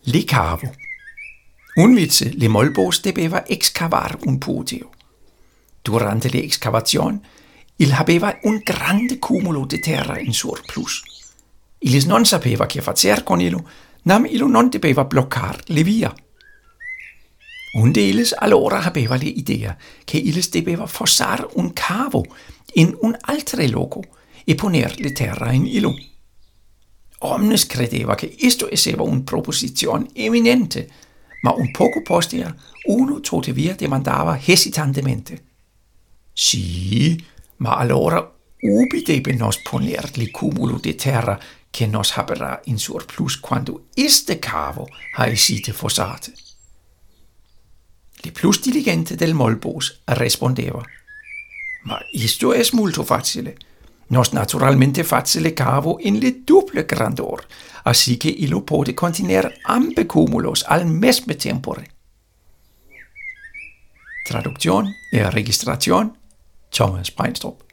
Le cavo. Un vice le molbos debeva excavar un poteo. Durante le excavazione, il habeva un grande cumulo di terra in surplus. Illes non sapeva che fazer con illo, nam illo non debeva bloccar le via. Un de illes allora habeva le idea che illes debeva fossar un cavo in un altre loco e poner le terra in illo. Omnes credeva che isto esseva un proposizione eminente, ma un poco postea uno tuttavia demandava hesitantemente: «Sì, ma allora ubi debe nos poner li cumulo de terra che nos habera in surplus quando iste cavo ha essite fossate?» Le plus diligente del molbos rispondeva: «Ma isto es molto facile. Nos naturalmente facile cavo in le duple grandor, así que illo pode contener ambe cumulos al mesme tempore.» Traducción e registración Thomas Peinstrup.